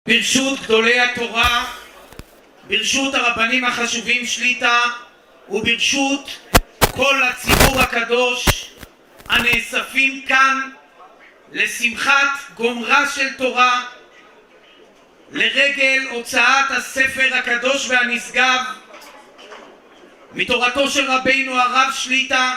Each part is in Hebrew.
ברשות גדולי התורה, ברשות הרבנים החשובים שליטה וברשות כל הציבור הקדוש הנאספים כאן לשמחת גומרה של תורה לרגל הוצאת הספר הקדוש והנשגב מתורתו של רבינו הרב שליטה,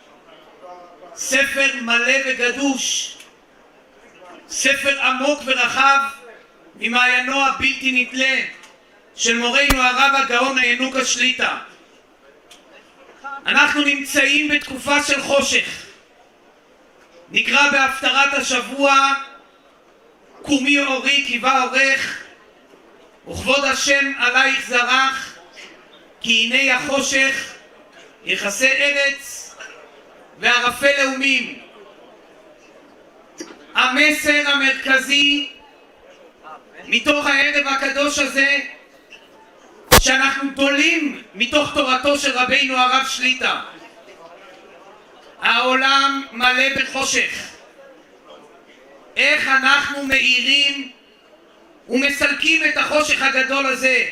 ספר מלא וגדוש, ספר עמוק ורחב ממעיינו הבלתי נתלה של מורנו הרב הגאון הינוקא שליטה. אנחנו נמצאים בתקופה של חושך. נקרא בהפטרת השבוע קומי אורי כי בא אורך וכבוד השם עלייך זרח, כי הנה החושך יכסה ארץ וערפל לאומים. המסר המרכזי מתוך הערב הקדוש הזה, שאנחנו תולים מתוך תורתו של רבינו הרב שליטה. העולם מלא בחושך. איך אנחנו מאירים ומסלקים את החושך הגדול הזה?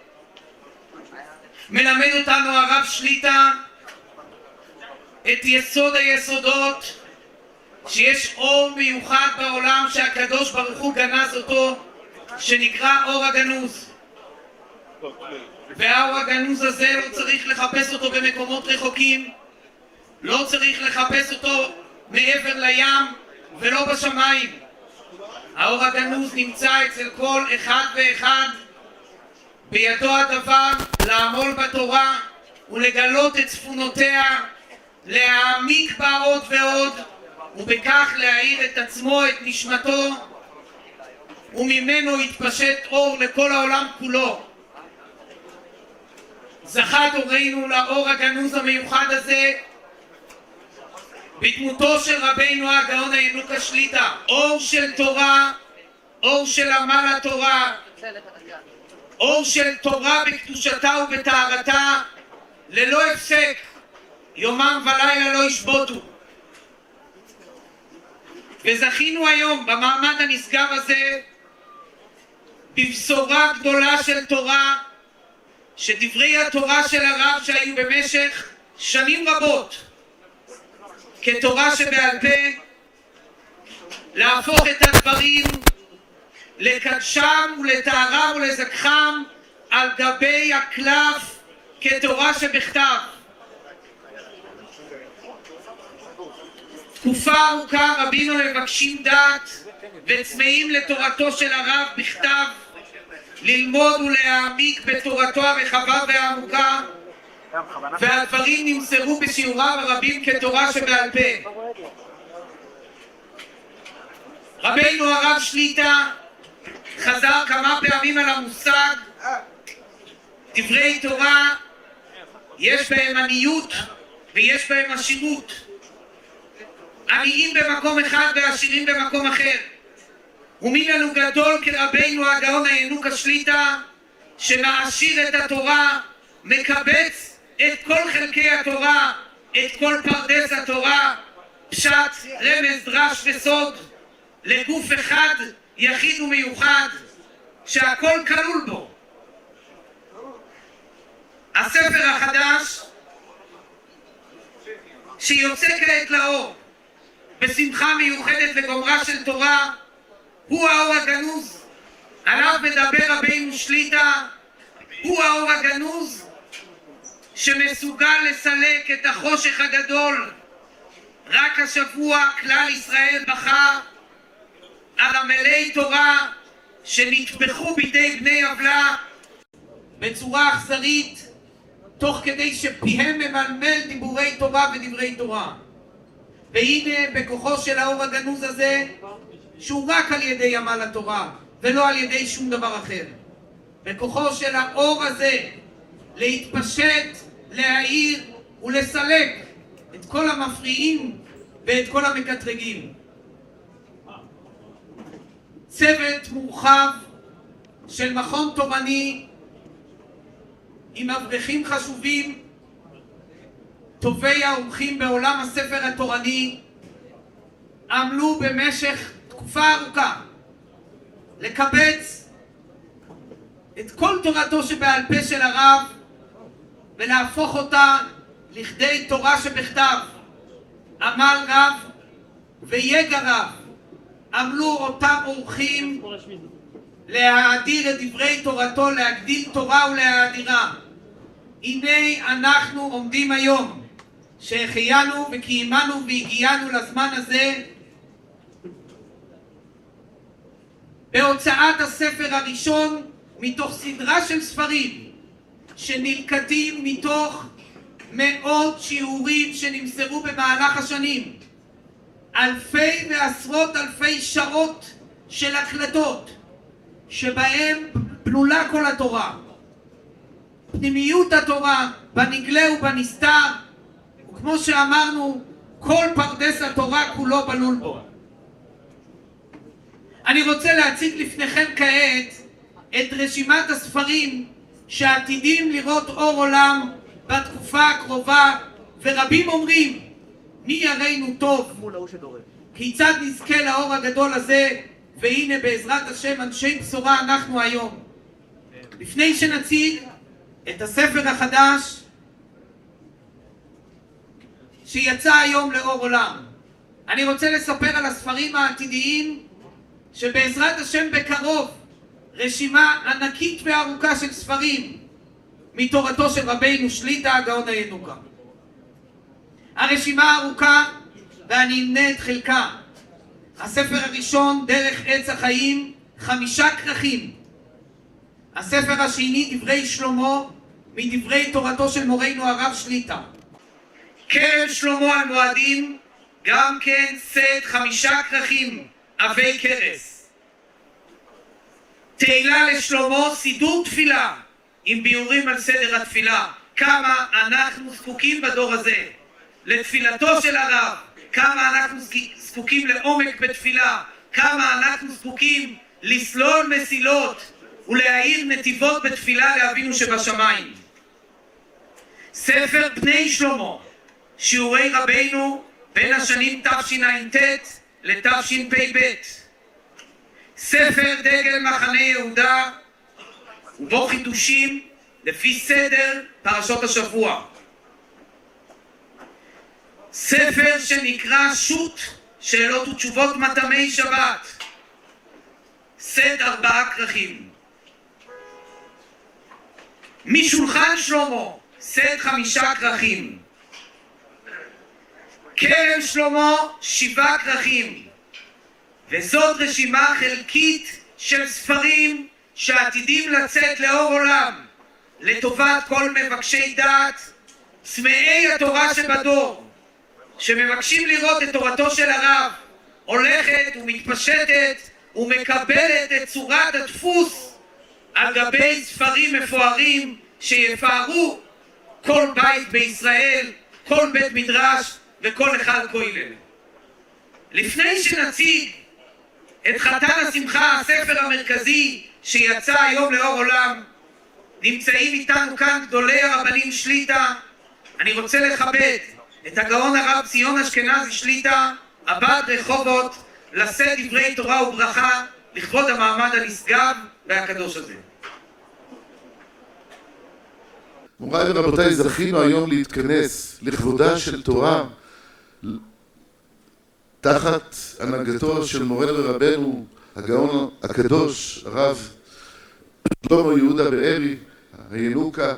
מלמד אותנו הרב שליטה את יסוד היסודות, שיש אור מיוחד בעולם שהקדוש ברוך הוא גנז אותו, שנקרא אור הגנוז. והאור הגנוז הזה לא צריך לחפש אותו במקומות רחוקים, לא צריך לחפש אותו מעבר לים ולא בשמיים. האור הגנוז נמצא אצל כל אחד ואחד. בידו הדבר לעמול בתורה ולגלות את צפונותיה, להעמיק בה עוד ועוד, ובכך להאיר את עצמו, את נשמתו, וממנו יתפשט אור לכל העולם כולו. זכה דורנו לאור הגנוז המיוחד הזה בדמותו של רבינו הגאון הינוקא שליטה. אור של תורה, אור של עמל התורה, אור של תורה בקדושתה ובטהרתה ללא הפסק, יומם ולילה לא ישבותו. וזכינו היום במעמד הנשגב הזה בבשורה גדולה של תורה, שדברי התורה של הרב שהיו במשך שנים רבות כתורה שבעל פה, להפוך את הדברים לקדשם ולטהרם ולזכחם על גבי הקלף כתורה שבכתב. תקופה ארוכה רבינו מבקשים דעת וצמאים לתורתו של הרב בכתב, ללמוד ולהעמיק בתורתו הרחבה והעמוקה, והדברים נמסרו בשיעוריו הרבים כתורה שבעל פה. רבינו הרב שליטה חזר כמה פעמים על המושג דברי תורה יש בהם עניות ויש בהם עשירות. עניים במקום אחד ועשירים במקום אחר. ומי לנו גדול כרבינו הגאון הינוקא שליטה, שמעשיר את התורה, מקבץ את כל חלקי התורה, את כל פרדס התורה, פשט, רמז, דרש וסוד, לגוף אחד יחיד ומיוחד, שהכל כלול בו. הספר החדש שיוצא כעת לאור בשמחה מיוחדת לגומרה של תורה, הוא האור הגנוז עליו מדבר רבינו שליטה. הוא האור הגנוז שמסוגל לסלק את החושך הגדול. רק השבוע כלל ישראל בכה על עמלי תורה שנטבחו בידי בני עוולה בצורה אכזרית, תוך כדי שפיהם ממלמל דיבורי תורה ודברי תורה. והנה בכוחו של האור הגנוז הזה, שהוא רק על ידי עמל התורה ולא על ידי שום דבר אחר, בכוחו של האור הזה להתפשט, להאיר ולסלק את כל המפריעים ואת כל המקטרגים. צוות מורחב של מכון תורני עם אברכים חשובים, טובי האורחים בעולם הספר התורני, עמלו במשך תקופה ארוכה לקבץ את כל תורתו שבעל פה של הרב ולהפוך אותה לכדי תורה שבכתב. עמל רב ויגע רב עמלו אותם אורחים להאדיר את דברי תורתו, להגדיל תורה ולהאדירה. הנה אנחנו עומדים היום שהחיינו וקיימנו והגיענו לזמן הזה בהוצאת הספר הראשון מתוך סדרה של ספרים שנלקטים מתוך מאות שיעורים שנמסרו במהלך השנים, אלפי ועשרות אלפי שעות של הקלטות שבהם בלולה כל התורה, פנימיות התורה בנגלה ובנסתר, וכמו שאמרנו, כל פרדס התורה כולו בלול בו. אני רוצה להציג לפניכם כעת את רשימת הספרים שעתידים לראות אור עולם בתקופה הקרובה, ורבים אומרים, מי יראינו טוב, כיצד נזכה לאור הגדול הזה, והנה בעזרת השם אנשי בשורה אנחנו היום. לפני שנציג את הספר החדש שיצא היום לאור עולם, אני רוצה לספר על הספרים העתידיים שבעזרת השם בקרוב רשימה ענקית וארוכה של ספרים מתורתו של רבינו שליט"א הגאון הינוקא. הרשימה ארוכה ואני אמנה את חלקה. הספר הראשון דרך עץ החיים 5 כרכים. הספר השני דברי שלמה מדברי תורתו של מורנו הרב שליט"א. כרם שלמה על מועדים גם כן סט 5 כרכים עבי כרס. תהילה לשלמה סידור תפילה עם ביאורים על סדר התפילה. כמה אנחנו זקוקים בדור הזה לתפילתו של הרב, כמה אנחנו זקוקים לעומק בתפילה, כמה אנחנו זקוקים לסלול מסילות ולהאיר נתיבות בתפילה לאבינו שבשמיים. ספר בני שלמה, שיעורי רבינו בין השנים תשע"ט לתשפ"ב. ספר דגל מחנה יהודה ובו חידושים לפי סדר פרשות השבוע. ספר שנקרא שו"ת שאלות ותשובות מטעמי שבת, סט 4 כרכים. משולחן שלמה, סט 5 כרכים. כרם שלמה 7 כרכים. וזאת רשימה חלקית של ספרים שעתידים לצאת לאור עולם לטובת כל מבקשי דעת, צמאי התורה שבדור, שמבקשים לראות את תורתו של הרב הולכת ומתפשטת ומקבלת את צורת הדפוס על גבי ספרים מפוארים שיפארו כל בית בישראל, כל בית מדרש וכל היכל כולל. לפני שנציג את חתן השמחה, הספר המרכזי שיצא היום לאור עולם, נמצאים איתנו כאן גדולי הרבנים שליט"א. אני רוצה לכבד את הגאון הרב ציון אשכנזי שליט"א, עבד רחובות, לשאת דברי תורה וברכה לכבוד המעמד הנשגב והקדוש הזה. מוריי ורבותיי, זכינו היום להתכנס לכבודה של תורה תחת הנהגתו של מורנו ורבנו הגאון הקדוש הרב שלמה יהודה בארי הינוקא,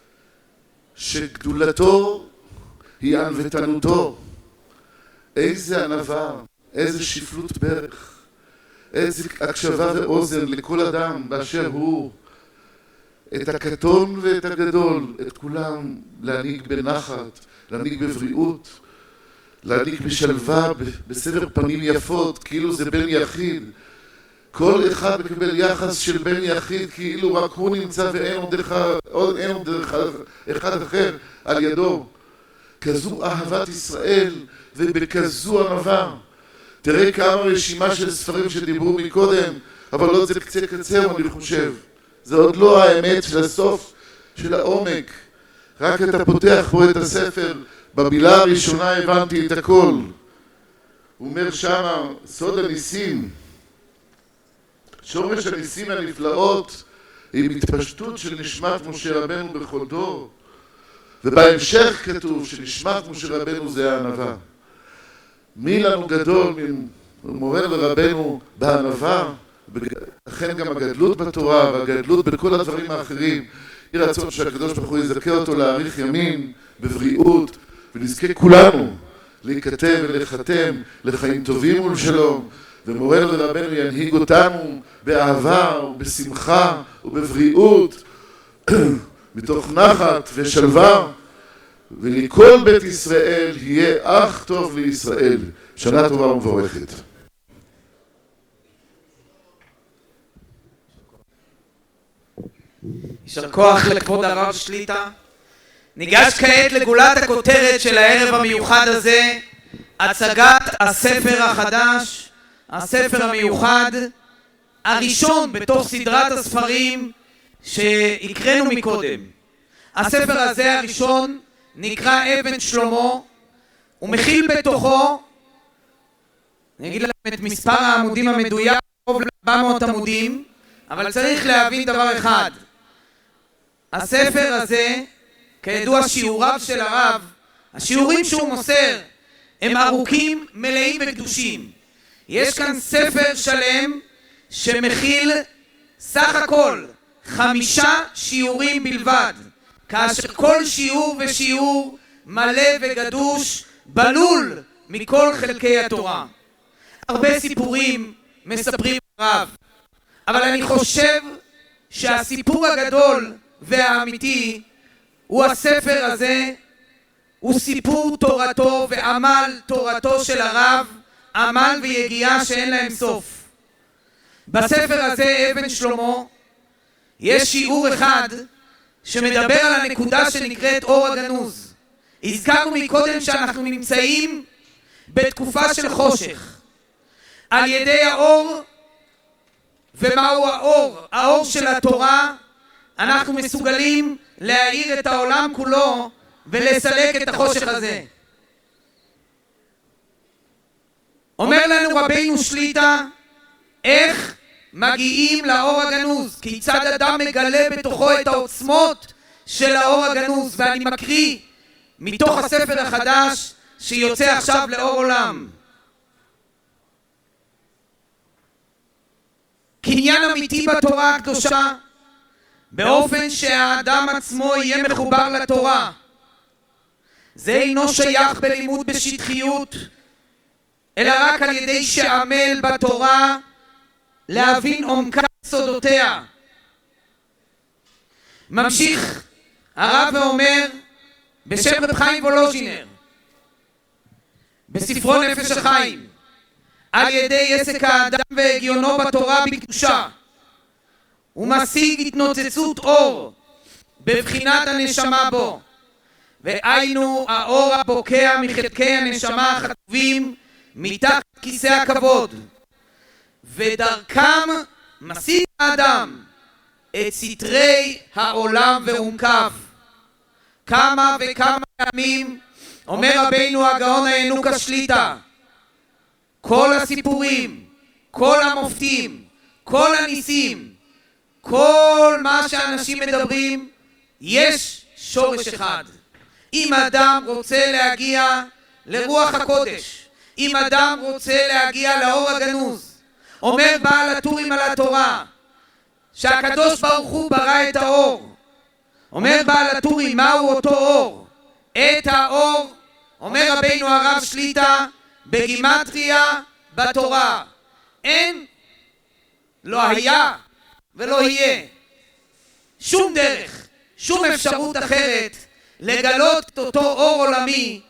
שגדולתו היא ענוותנותו. איזה ענווה, איזה שפלות ברך, איזה הקשבה ואוזן לכל אדם באשר הוא, את הקטון ואת הגדול, את כולם להנהיג בנחת, להנהיג בבריאות, להנהיג בשלווה, בסבר פנים יפות, כאילו זה בן יחיד. כל אחד מקבל יחס של בן יחיד, כאילו רק הוא נמצא ואין עוד אחד אחר על ידו. כזו אהבת ישראל ובכזו ענווה. תראה כמה רשימה של ספרים שדיברו מקודם, אבל לא זה קצה קצה, אני חושב. זה עוד לא האמת של הסוף, של העומק. רק אתה פותח פה את הספר, במילה הראשונה הבנתי את הכל. הוא אומר שמה, סוד הניסים, שורש הניסים הנפלאות, עם התפשטות של נשמת משה רבנו בכל דור. ובהמשך כתוב שנשמת משה רבנו זה הענווה. מי לנו גדול ממורנו ורבנו בענווה, לכן גם הגדלות בתורה והגדלות בכל הדברים האחרים. יהי רצון שהקדוש ברוך הוא יזכה אותו להאריך ימים בבריאות, ונזכה כולנו להיכתב ולחתם לחיים טובים ולשלום, ומורנו ורבנו ינהיג אותנו באהבה ובשמחה ובבריאות מתוך נחת ושלווה, ולכל בית ישראל יהיה אך טוב לישראל. שנה טובה ומבורכת. יישר כוח לכבוד הרב שליטה. ניגש כעת לגולת הכותרת של הערב המיוחד הזה, הצגת הספר החדש, הספר המיוחד הראשון בתוך סדרת הספרים שהקראנו מקודם. הספר הזה הראשון נקרא אבן שלמה, הוא מכיל בתוכו, אני אגיד לכם את מספר העמודים המדויק, קרוב ל-400 עמודים, אבל צריך להבין דבר אחד. הספר הזה, כידוע שיעוריו של הרב, השיעורים שהוא מוסר הם ארוכים, מלאים וקדושים. יש כאן ספר שלם שמכיל סך הכל 5 שיעורים בלבד, כאשר כל שיעור ושיעור מלא וגדוש, בלול מכל חלקי התורה. הרבה סיפורים מספרים הרב, אבל אני חושב שהסיפור הגדול והאמיתי הוא הספר הזה, הוא סיפור תורתו ועמל תורתו של הרב, עמל ויגיעה שאין להם סוף. בספר הזה, אבן שלמה, יש שיעור אחד שמדבר על הנקודה שנקראת אור הגנוז. הזכרנו מקודם שאנחנו נמצאים בתקופה של חושך. על ידי האור, ומהו האור? האור של התורה, אנחנו מסוגלים להאיר את העולם כולו ולסלק את החושך הזה. אומר לנו רבינו שליטה, איך מגיעים לאור הגנוז? כיצד אדם מגלה בתוכו את העוצמות של האור הגנוז? ואני מקריא מתוך הספר החדש שיוצא עכשיו לאור עולם. קניין אמיתי בתורה הקדושה, באופן שהאדם עצמו יהיה מחובר לתורה. זה אינו שייך בלימוד בשטחיות, אלא רק על ידי שעמל בתורה להבין עומקה סודותיה. ממשיך הרב ואומר בשם רב חיים וולוז'ינר בספרו נפש החיים, על ידי עסק האדם והגיונו בתורה בקדושה הוא משיג התנוצצות אור בבחינת הנשמה בו, והיינו האור הבוקע מחלקי הנשמה החטובים מתחת כיסא הכבוד, ודרכם משיג האדם את סתרי העולם ועומקיו. כמה וכמה פעמים אומר רבינו הגאון הינוק השליטה, כל הסיפורים, כל המופתים, כל הניסים, כל מה שאנשים מדברים, יש שורש אחד. אם אדם רוצה להגיע לרוח הקודש, אם אדם רוצה להגיע לאור הגנוז, אומר בעל הטורים על התורה שהקדוש ברוך הוא ברא את האור. אומר בעל הטורים, מהו אותו אור? את האור, אומר רבינו הרב שליטה בגימטריה בתורה, אין, לא היה ולא יהיה שום דרך, שום אפשרות אחרת לגלות את אותו אור עולמי.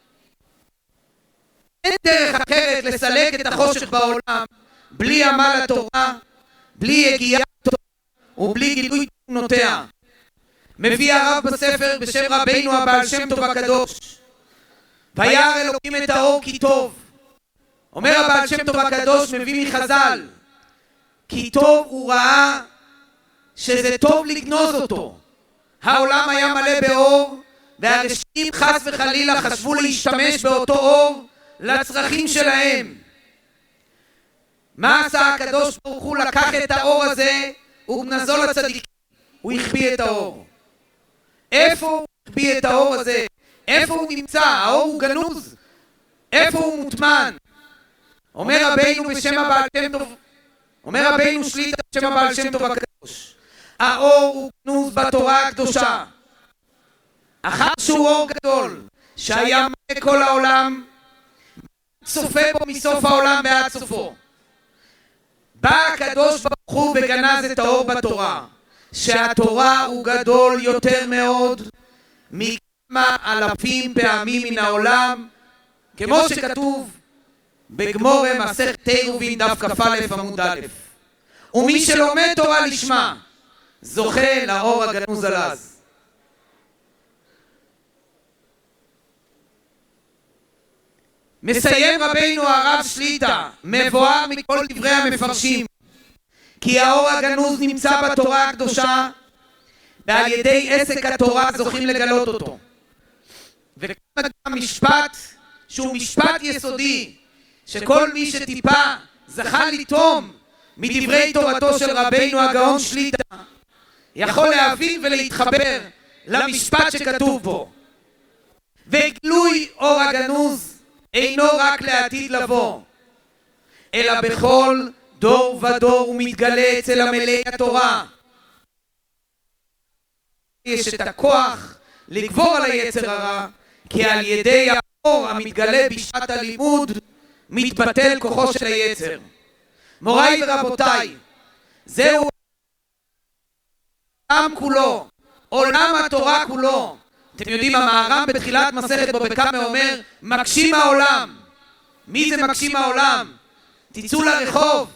אין דרך אחרת לסלק את החושך בעולם בלי עמל התורה, בלי יגיעה התורה ובלי גילוי תמונותיה. מביא הרב בספר בשם רבינו הבעל שם טוב הקדוש, וירא אלוקים את האור כי טוב. אומר הבעל שם טוב הקדוש, מביא מחז"ל, כי טוב הוא ראה שזה טוב לגנוז אותו. העולם היה מלא באור, והרשעים חס וחלילה חשבו להשתמש באותו אור לצרכים שלהם. מה עשה הקדוש ברוך הוא? לקח את האור הזה וגנזו לצדיקים. הוא החביא את האור. איפה הוא החביא את האור הזה? איפה הוא נמצא? האור הוא גנוז. איפה הוא מוטמן? אומר רבינו בשם הבעל שם טוב, אומר רבינו שליט"א בשם הבעל שם טוב הקדוש, האור הוא גנוז בתורה הקדושה. אחר שהוא אור גדול שהיה מלא כל העולם, צופה בו מסוף העולם ועד סופו, בא הקדוש ברוך הוא וגנז את האור בתורה, שהתורה הוא גדול יותר מאוד מכמה אלפים פעמים מן העולם, כמו שכתוב בגמורה מסכת עירובין דף כ"א עמוד א', ומי שלומד תורה לשמה זוכה לאור הגנוז הלז. מסיים רבינו הרב שליט"א, מבואר מכל דברי המפרשים כי האור הגנוז נמצא בתורה הקדושה, ועל ידי עסק התורה זוכים לגלות אותו. וכמה משפט שהוא משפט יסודי, שכל מי שטיפה זכה לטעום מדברי תורתו של רבינו הגאון שליט"א יכול להבין ולהתחבר למשפט שכתוב בו. וגילוי אור הגנוז אינו רק לעתיד לבוא, אלא בכל דור ודור הוא מתגלה אצל עמלי התורה. יש את הכוח לגבור על היצר הרע, כי על ידי האור המתגלה בשעת הלימוד מתבטל כוחו של היצר. מוריי ורבותיי, זהו העולם כולו, עולם התורה כולו. אתם יודעים, המהר"ם בתחילת מסכת בבא קמא אומר מקשים העולם. מי זה מקשים העולם? תצאו לרחוב.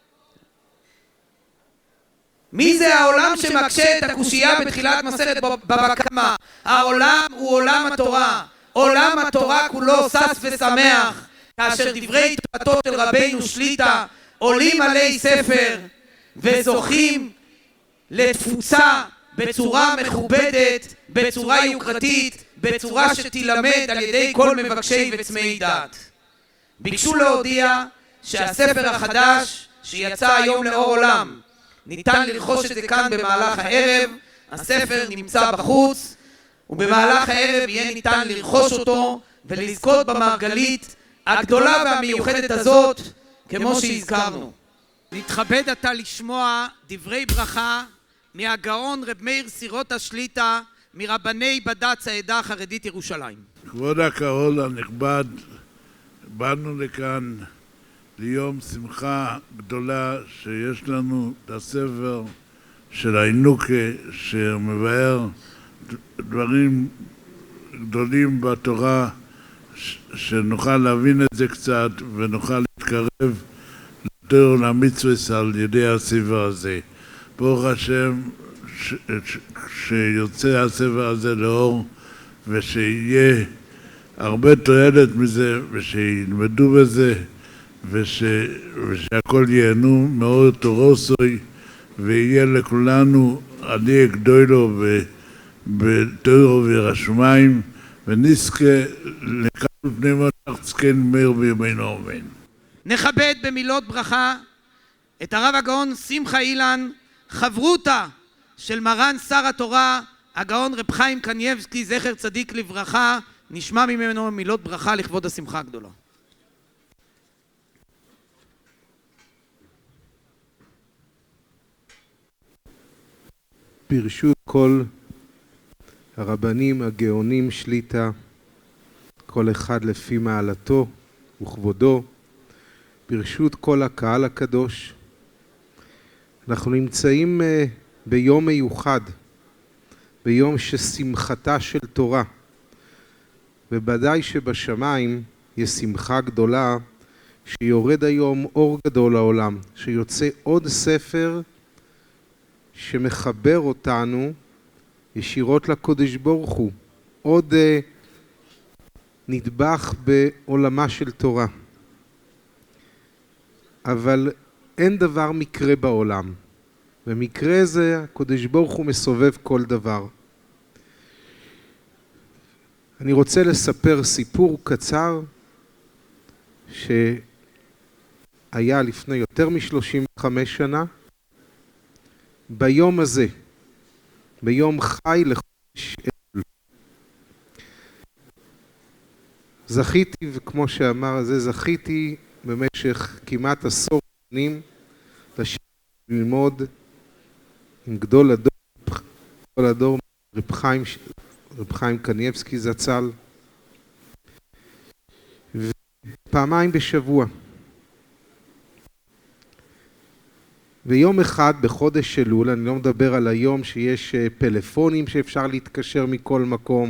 מי זה העולם שמקשה את הקושייה בתחילת מסכת בבא קמא? העולם הוא עולם התורה. עולם התורה כולו שש ושמח כאשר דברי תורתו של רבינו שליט"א עולים עלי ספר וזוכים לתפוצה בצורה מכובדת, בצורה יוקרתית, בצורה שתילמד על ידי כל מבקשי וצמאי דעת. ביקשו להודיע שהספר החדש שיצא היום לאור עולם, ניתן לרכוש את זה כאן במהלך הערב. הספר נמצא בחוץ, ובמהלך הערב יהיה ניתן לרכוש אותו ולזכות במרגלית הגדולה והמיוחדת הזאת, כמו שהזכרנו. נתכבד עתה לשמוע דברי ברכה מהגאון רב מאיר סירוטה שליט"א, מרבני בד"ץ העדה החרדית ירושלים. כבוד הקהל הנכבד, באנו לכאן ליום שמחה גדולה שיש לנו את הספר של הינוקה שמבאר דברים גדולים בתורה, שנוכל להבין את זה קצת ונוכל להתקרב יותר למצווה על ידי הספר הזה. ברוך השם שיוצא הספר הזה לאור, ושיהיה הרבה תועלת מזה, ושילמדו בזה, ושהכל ייהנו מאור תורוסוי, ויהיה לכולנו עלי גדולו בתורה ורשמיים, ונזכה לקבל פני מלך זקן מאיר בימינו אמן. נכבד במילות ברכה את הרב הגאון שמחה אילן, חברותא של מרן שר התורה הגאון רב חיים קנייבסקי זכר צדיק לברכה. נשמע ממנו מילות ברכה לכבוד השמחה הגדולה. ברשות כל הרבנים הגאונים שליט"א, כל אחד לפי מעלתו וכבודו, ברשות כל הקהל הקדוש, אנחנו נמצאים ביום מיוחד, ביום ששמחתה של תורה, ובוודאי שבשמיים יש שמחה גדולה שיורד היום אור גדול לעולם, שיוצא עוד ספר שמחבר אותנו ישירות לקודש ברוך הוא, עוד נדבך בעולמה של תורה. אבל אין דבר מקרה בעולם, במקרה זה הקודש ברוך הוא מסובב כל דבר. אני רוצה לספר סיפור קצר שהיה לפני יותר מ-35 שנה, ביום הזה, ביום חי לחודש אלול. זכיתי, וכמו שאמר זה, זכיתי במשך כמעט 10 שנים ללמוד עם גדול הדור, רב חיים קניבסקי זצ"ל, ופעמיים בשבוע. ויום אחד בחודש אלול, אני לא מדבר על היום שיש פלאפונים שאפשר להתקשר מכל מקום,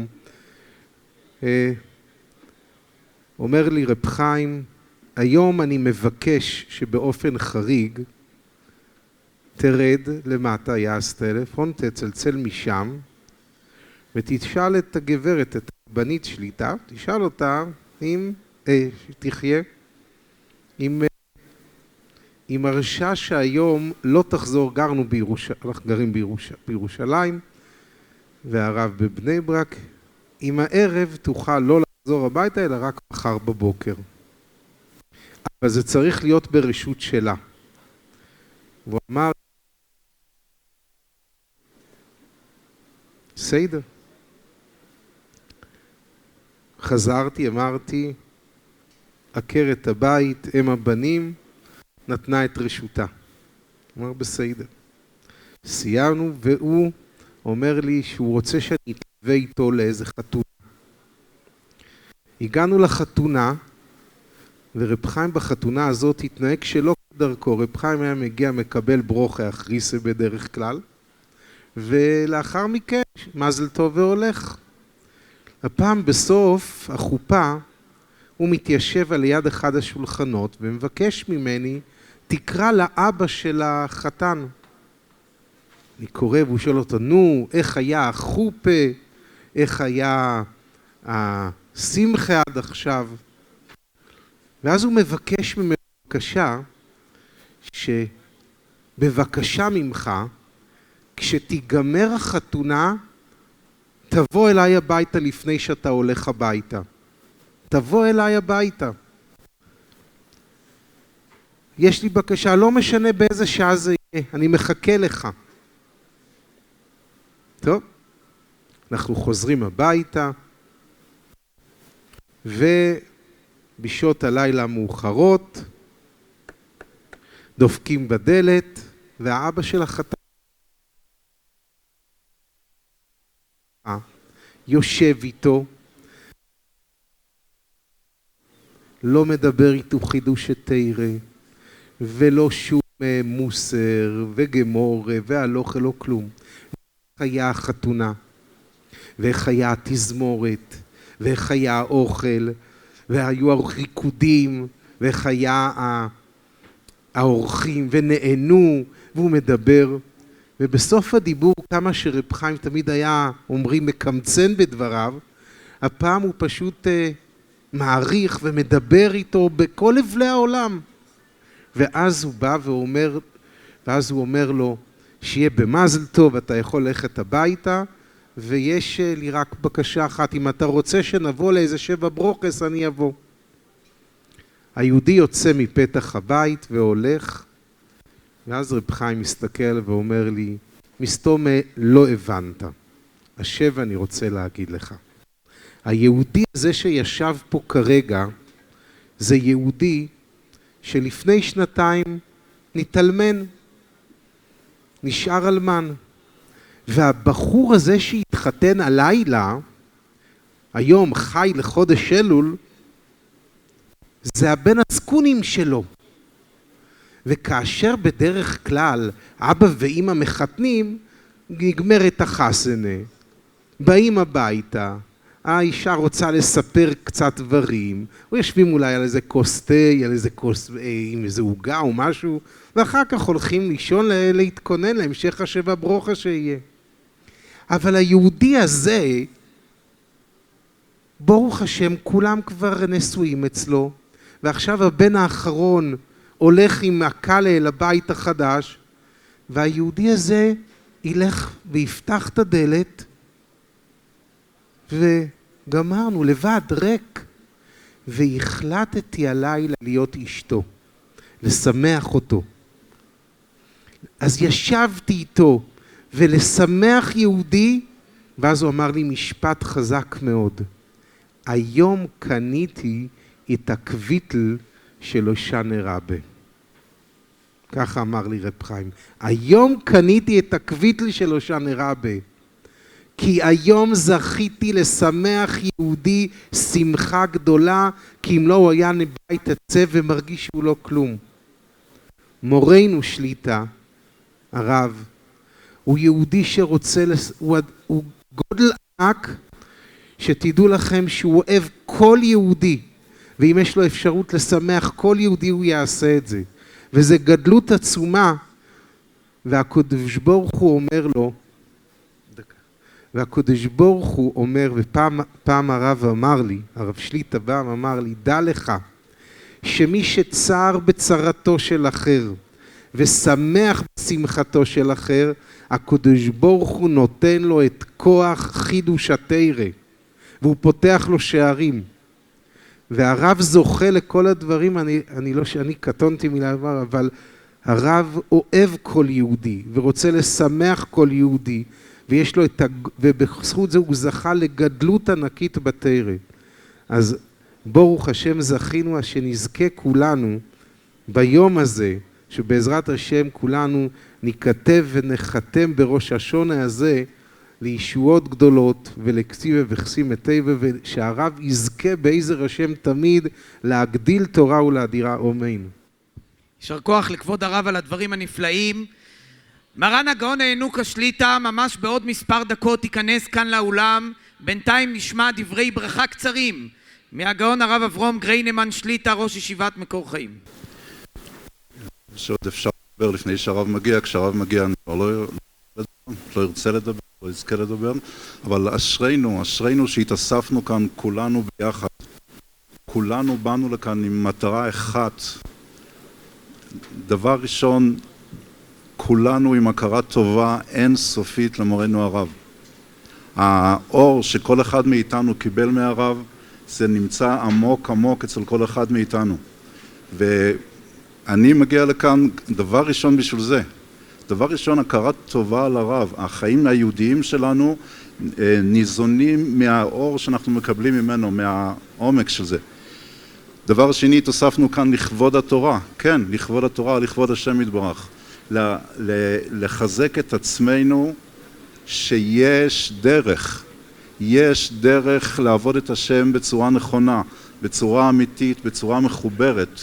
אומר לי רב חיים, היום אני מבקש שבאופן חריג תרד למטה, יעש טלפון, תצלצל משם ותשאל את הגברת, את הבנית שליטה, תשאל אותה אם תחיה, אם הרשה שהיום לא תחזור, אנחנו גרים בירושלים והרב בבני ברק, אם הערב תוכל לא לחזור הביתה אלא רק מחר בבוקר. אבל זה צריך להיות ברשות שלה. והוא אמר, בסדר. חזרתי, אמרתי, עקרת הבית, אם הבנים, נתנה את רשותה. אמר, בסדר. סיימנו, והוא אומר לי שהוא רוצה שאני אתלווה איתו לאיזה חתונה. הגענו לחתונה, ורב חיים בחתונה הזאת התנהג שלא כדרכו. רב חיים היה מגיע, מקבל ברוכה אחריסה בדרך כלל, ולאחר מכן מזל טוב והולך. הפעם בסוף החופה הוא מתיישב על יד אחד השולחנות ומבקש ממני, תקרא לאבא של החתן. אני קורא והוא שואל אותו, נו, איך היה החופה, איך היה השמחה עד עכשיו? ואז הוא מבקש ממנו בבקשה, שבבקשה ממך, כשתיגמר החתונה, תבוא אליי הביתה לפני שאתה הולך הביתה. תבוא אליי הביתה. יש לי בקשה, לא משנה באיזה שעה זה יהיה, אני מחכה לך. טוב, אנחנו חוזרים הביתה, ובשעות הלילה המאוחרות, דופקים בדלת, והאבא של החתן יושב איתו, לא מדבר איתו חידוש תורה, ולא שום מוסר וגמור והלוך לא כלום. איך היה החתונה, ואיך היה התזמורת, ואיך היה האוכל, והיו הריקודים, ואיך היה האורחים, ונהנו, והוא מדבר. ובסוף הדיבור, כמה שרב חיים תמיד היה, אומרים, מקמצן בדבריו, הפעם הוא פשוט מעריך ומדבר איתו בכל לבלי העולם. ואז הוא בא ואומר, ואז הוא אומר לו, שיהיה במזל טוב, אתה יכול ללכת הביתה, ויש לי רק בקשה אחת, אם אתה רוצה שנבוא לאיזה 7 ברוכס, אני אבוא. היהודי יוצא מפתח הבית והולך, ואז רב חיים מסתכל ואומר לי, מסתום לא הבנת. השב אני רוצה להגיד לך. היהודי הזה שישב פה כרגע, זה יהודי שלפני 2 נתאלמן, נשאר אלמן. והבחור הזה שהתחתן הלילה, היום חי לחודש אלול, זה הבן הזקונים שלו. וכאשר בדרך כלל אבא ואמא מחתנים, נגמרת החסנה, באים הביתה, האישה רוצה לספר קצת דברים, או יושבים אולי על איזה כוס תה, על איזה כוס עם איזה עוגה או משהו, ואחר כך הולכים לישון להתכונן להמשך 7 ברוכה שיהיה. אבל היהודי הזה, ברוך השם, כולם כבר נשואים אצלו, ועכשיו הבן האחרון הולך עם הקלה אל הבית החדש, והיהודי הזה ילך ויפתח את הדלת, וגמרנו, לבד, ריק. והחלטתי הלילה להיות אשתו, לשמח אותו. אז ישבתי איתו, ולשמח יהודי, ואז הוא אמר לי משפט חזק מאוד. היום קניתי את הקוויטל של הושענא רבה. ככה אמר לי רב חיים. היום קניתי את הקוויטל של הושענא רבה. כי היום זכיתי לשמח יהודי שמחה גדולה, כי אם לא הוא היה בית עצב ומרגיש שהוא לא כלום. מורנו שליטה, הרב, הוא יהודי שרוצה, הוא גודל ענק, שתדעו לכם שהוא אוהב כל יהודי, ואם יש לו אפשרות לשמח כל יהודי הוא יעשה את זה. וזה גדלות עצומה, והקדוש ברוך הוא אומר לו, והקדוש ברוך הוא אומר, ופעם הרב אמר לי, הרב שליטא אמר לי, דע לך, שמי שצער בצרתו של אחר, ושמח בשמחתו של אחר, הקדוש ברוך הוא נותן לו את כוח חידוש התורה, והוא פותח לו שערים. והרב זוכה לכל הדברים, אני קטונתי מלהגיד, אבל הרב אוהב כל יהודי, ורוצה לשמח כל יהודי, ויש לו ובזכות זה הוא זכה לגדלות ענקית בתורה. אז ברוך השם זכינו שנזכה כולנו ביום הזה, שבעזרת השם כולנו ניכתב ונחתם בראש השונה הזה לישועות גדולות ולכתיבה וכסים היטבה, ושהרב יזכה בעזר השם תמיד להגדיל תורה ולהדירה אמן. יישר כוח לכבוד הרב על הדברים הנפלאים. מרן הגאון הענוק השליטה ממש בעוד מספר דקות ייכנס כאן לאולם. בינתיים נשמע דברי ברכה קצרים מהגאון הרב אברום גריינמן שליטה, ראש ישיבת מקור חיים. שעוד אפשר לדבר לפני שהרב מגיע. כשהרב מגיע אני כבר לא ירצה לדבר, לא יזכה לדבר, אבל אשרינו שהתאספנו כאן כולנו ביחד. כולנו באנו לכאן עם מטרה אחת. דבר ראשון, כולנו עם הכרת טובה אין סופית למורנו הרב. האור שכל אחד מאיתנו קיבל מהרב, זה נמצא עמוק עמוק אצל כל אחד מאיתנו. ואני מגיע לכאן דבר ראשון בשביל זה. דבר ראשון, הכרת טובה על הרב. החיים היהודיים שלנו ניזונים מהאור שאנחנו מקבלים ממנו, מהעומק של זה. דבר שני, תוספנו כאן לכבוד התורה. כן, לכבוד התורה, לכבוד השם יתברך. לחזק את עצמנו שיש דרך לעבוד את השם בצורה נכונה, בצורה אמיתית, בצורה מחוברת.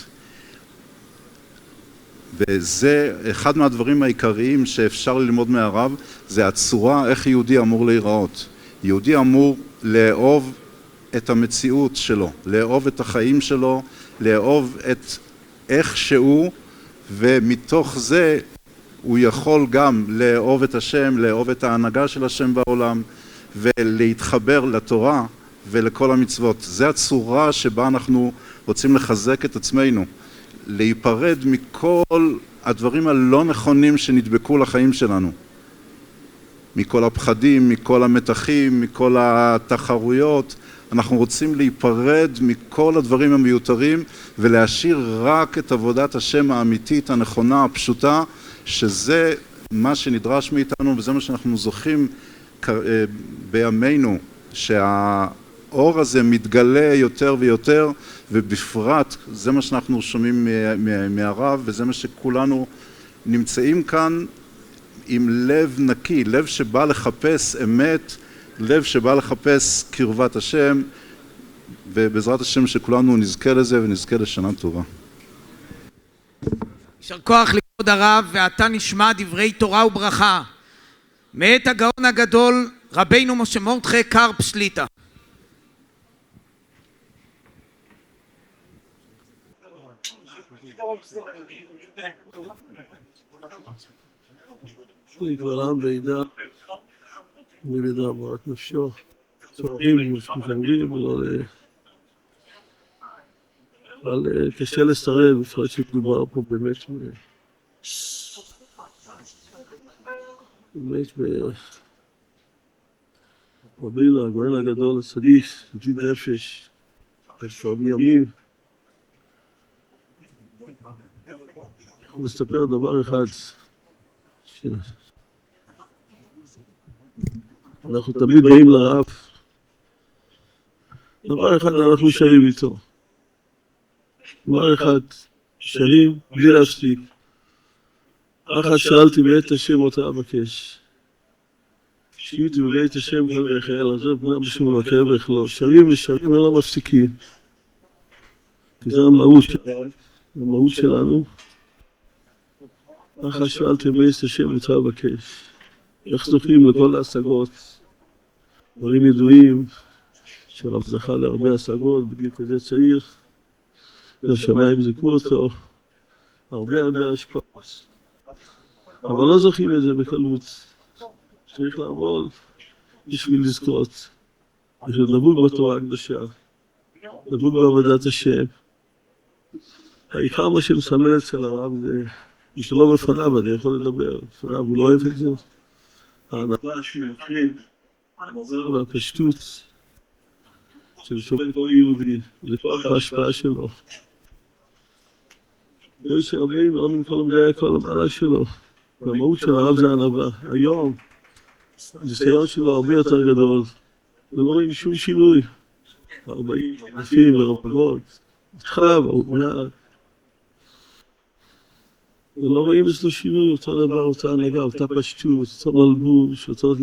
וזה אחד מהדברים העיקריים שאפשר ללמוד מהרב, זה הצורה איך יהודי אמור להיראות. יהודי אמור לאהוב את המציאות שלו, לאהוב את החיים שלו, לאהוב את איך שהוא, ומתוך זה הוא יכול גם לאהוב את השם, לאהוב את ההנהגה של השם בעולם, ולהתחבר לתורה ולכל המצוות. זה הצורה שבה אנחנו רוצים לחזק את עצמנו, להיפרד מכל הדברים הלא נכונים שנדבקו לחיים שלנו, מכל הפחדים, מכל המתחים, מכל התחרויות. אנחנו רוצים להיפרד מכל הדברים המיותרים ולהשאיר רק את עבודת השם האמיתית, הנכונה, הפשוטה, שזה מה שנדרש מאיתנו וזה מה שאנחנו זוכים בימינו, שהאור הזה מתגלה יותר ויותר, ובפרט זה מה שאנחנו שומעים מהרב, וזה מה שכולנו נמצאים כאן עם לב נקי, לב שבא לחפש אמת, לב שבא לחפש קרבת השם, ובעזרת השם שכולנו נזכה לזה ונזכה לשנה טובה. יישר כוח לכבוד הרב, ועתה נשמע דברי תורה וברכה מאת הגאון הגדול רבינו משה מרדכי קרפ שליטה. גברם לידה ולידה ברת נפשו צורים ומספוזנגים אבל קשה לסרב, בפרט שדובר פה באמת ברבינו הגאון הגדול הצדיק, ידיד נפש, לפעמים ימים. אנחנו נספר דבר אחד, אנחנו תמיד באים לרב. דבר אחד אנחנו שרים איתו. דבר אחד, שרים בלי להפסיק. אחת שאלתי בית השם אותה אבקש. שיהיתי בבית השם כל יחל, אז זה בנה בשביל הקרבך לא. שרים ושרים ולא מפסיקים. כי זה המהות שלנו. אחת שאלתי בית השם אותה אבקש. איך זוכים לכל ההשגות, דברים ידועים, שהרב זכה להרבה השגות בגיל כזה צעיר, והשמיים זיכו אותו, הרבה השפעות. אבל לא זוכים לזה בקלות. צריך לעמול בשביל לזכות. בשביל לדבוק בתורה הקדושה, לדבוק בעבודת השם. העיקר מה שמסמל אצל הרב זה, שלא בפניו, אני יכול לדבר, בפניו הוא לא אוהב את זה. הענווה שהוא מקריב, עוזר והפשטות של שומע כל יהודי, זה כוח ההשפעה שלו. יש רבים מאוד מכל המדעי כל המעלה שלו, והמהות של הרב זה הענווה. היום, הניסיון שלו הרבה יותר גדול, ולא רואים שום שינוי. 40 אלפים ורבבות, התחלה, באומנה. ולא רואים אצלו שינוי, אותו דבר, אותה הנהגה, אותה פשטות, אותו מלבוש, אותו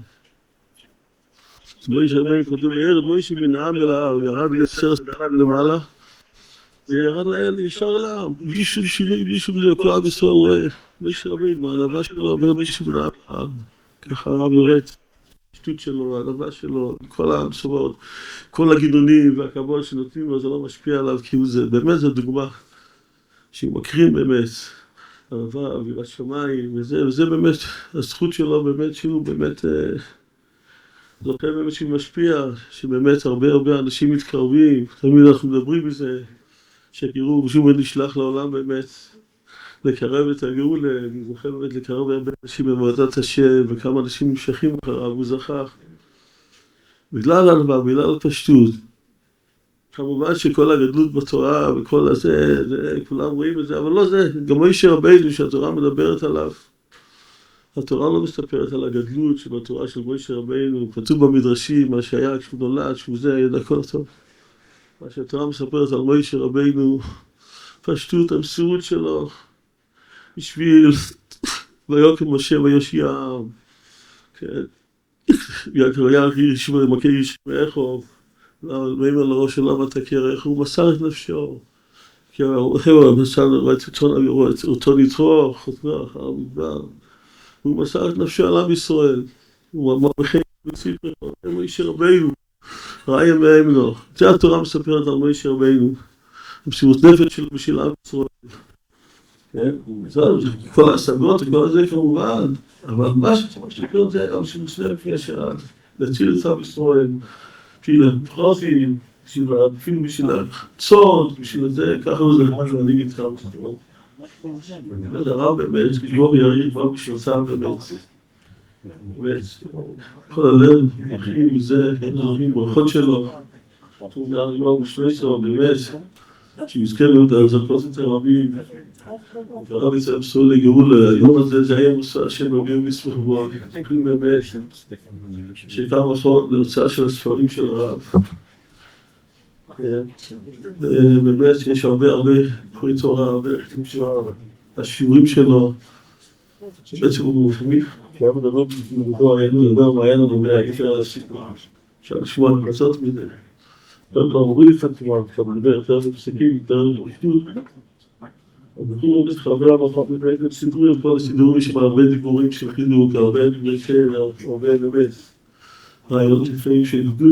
מוישה רבינו כותב לירד, מוישה מן העם אל ההר, ירד לסרס למעלה, וירד לאל ישר אל העם, בלי שום שינוי, בלי שום זה, כל עם ישראל רואה, מוישה רבינו, הענווה שלו, אומר מוישה מן העם אל ההר, ככה הרב יורד, הפשטות שלו, הענווה שלו, כל העם סובות, כל הגינונים והכבוד שנותנים לו, זה לא משפיע עליו, כי זה באמת זו דוגמה, שהוא מקרין באמת, ענווה, אווירת שמיים, וזה באמת, הזכות שלו באמת, שהוא באמת, זוכה באמת שהוא משפיע, שבאמת הרבה אנשים מתקרבים, תמיד אנחנו מדברים בזה, שתראו, שהוא נשלח לעולם באמת, לקרב את הגאולה, אני זוכה באמת לקרב הרבה אנשים בעבודת השם, וכמה אנשים נמשכים אחריו, הוא זכה. בגלל הענווה, בגלל הפשטות. כמובן שכל הגדלות בתורה וכל הזה, כולם רואים את זה, אבל לא זה, גם מוישה רבינו שהתורה מדברת עליו. התורה לא מספרת על הגדלות שבתורה של מוישה רבינו, כתוב במדרשים, מה שהיה כשהוא נולד, שהוא זה, ידע כל טוב. מה שהתורה מספרת על מוישה רבינו, פשטות, המסירות שלו, בשביל ויקם משה ויושיע העם, כן? ויקרא ישמעאל מכה ישמעאל, ואומר לראש למה תכיר, איך הוא מסר את נפשו, כי הוא מסר את אותו נצרוך, הוא מסר את נפשו על עם ישראל, הוא אמר בחיים בספר, מוישה רבינו, ראה ימיהם לו. זה התורה מספרת על מוישה רבינו, המסירות נפש שלו בשביל עם ישראל. כל ההשגות וכל זה כמובן, אבל מה שתשקר זה גם שמסלם לפי השעה, להציל את עם ישראל, בשביל הפרופים, אפילו בשביל הצוד, בשביל זה, ככה זה מה שאני אגיד לך. הרב באמת, כשבור יריב, כבר בשבילתם באמת. כל הלב, אחים מזה, ברכות שלו, תודה רבה ושלסו, באמת, שיזכה להיות הזכות את הרבים, ורב יצא בסול לגאול, היום הזה זה היה מושא השם רבים מסמכבו, באמת, שהייתה מסורת להוצאה של הספרים של הרב. באמת יש הרבה קוראים תורה, הרבה השיעורים שלו, שבעצם הוא מפמיך, כי היה מדבר בגדול, היה לנו מהאיפר על הסיפור, אפשר לשמוע נמצאות מזה. לא אמורי לפתימה, אתה מדבר יותר בפסקים, יותר בפשטות. אנחנו לא מתחבר למחר באמת סידורים, כל הסידורים יש הרבה דיבורים של חינוך, הרבה דברי כן, הרבה באמת רעיונות לפעמים שנדעו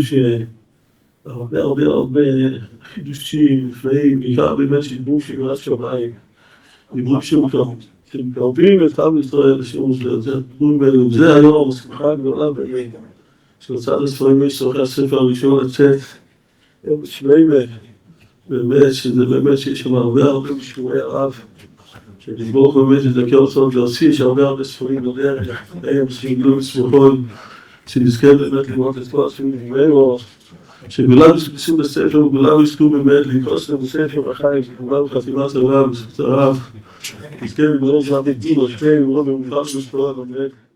הרבה חידושים לפעמים, בעיקר באמת שדיברו שגרת שמיים, דיברו שמקרבים את עם ישראל, זה היום, שמחה גדולה באמת, שהוצאת הספרים יש צורכי הספר הראשון לצאת, באמת שזה באמת שיש שם הרבה משמעי הרב שדיבור באמת לדקר אותו להוציא, יש הרבה ספרים בדרך, הם שגלו מסמכות שנזכה באמת לראות את כל הספרים ממנו שכולם ישכנסו לספר וכולם יזכו באמת להיכנס לספר החיים וכולם חתימת עליו וספר הרב. תזכה בגלל זרבי דינו, שכם, רוב ומפרש וספר, אמן.